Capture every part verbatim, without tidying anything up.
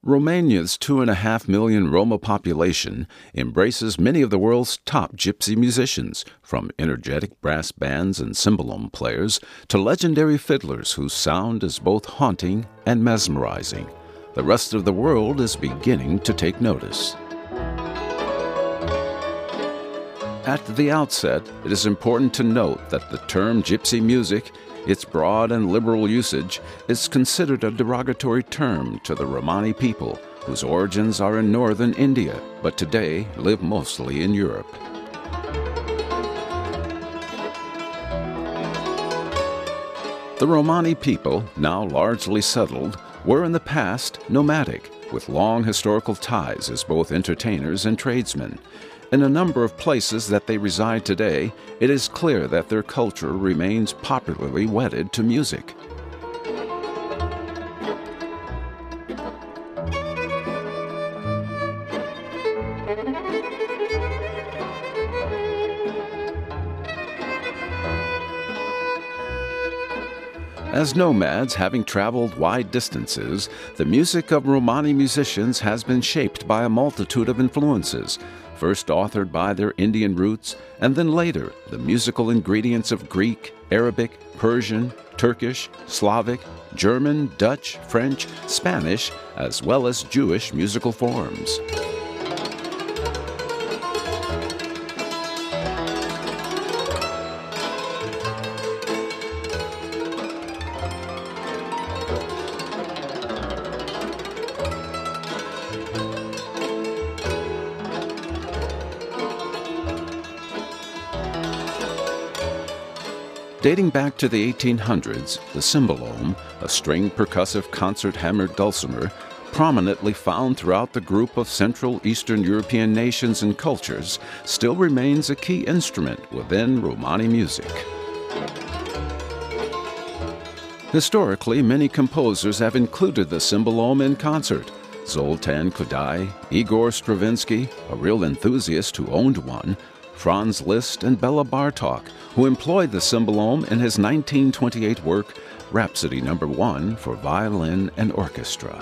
Romania's two and a half million Roma population embraces many of the world's top gypsy musicians, from energetic brass bands and cymbalom players to legendary fiddlers whose sound is both haunting and mesmerizing. The rest of the world is beginning to take notice. At the outset, it is important to note that the term gypsy music, its broad and liberal usage, is considered a derogatory term to the Romani people, whose origins are in northern India, but today live mostly in Europe. The Romani people, now largely settled, were in the past nomadic, with long historical ties as both entertainers and tradesmen. In a number of places that they reside today, it is clear that their culture remains popularly wedded to music. As nomads having traveled wide distances, the music of Romani musicians has been shaped by a multitude of influences, first authored by their Indian roots, and then later the musical ingredients of Greek, Arabic, Persian, Turkish, Slavic, German, Dutch, French, Spanish, as well as Jewish musical forms. Dating back to the eighteen hundreds, the cymbalom, a stringed percussive concert-hammered dulcimer, prominently found throughout the group of Central Eastern European nations and cultures, still remains a key instrument within Romani music. Historically, many composers have included the cymbalom in concert. Zoltan Kodály, Igor Stravinsky, a real enthusiast who owned one, Franz Liszt, and Bela Bartok, who employed the cymbalom in his nineteen twenty-eight work, Rhapsody Number One for Violin and Orchestra.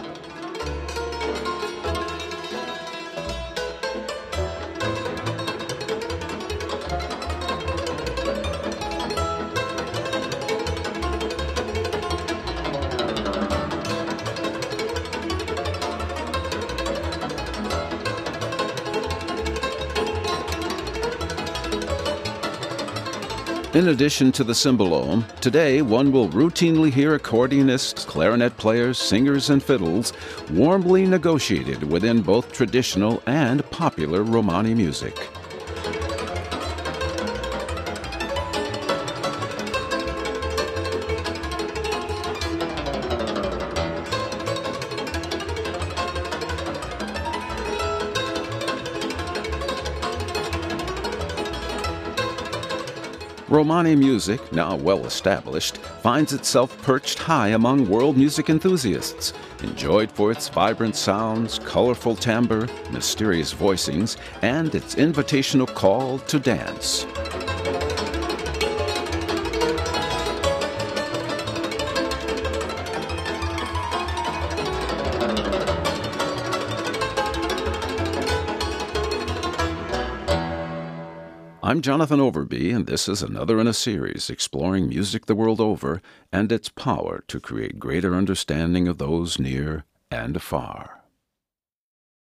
In addition to the cymbalom, today one will routinely hear accordionists, clarinet players, singers, and fiddles warmly negotiated within both traditional and popular Romani music. Romani music, now well established, finds itself perched high among world music enthusiasts, enjoyed for its vibrant sounds, colorful timbre, mysterious voicings, and its invitational call to dance. I'm Jonathan Overby, and this is another in a series exploring music the world over and its power to create greater understanding of those near and afar.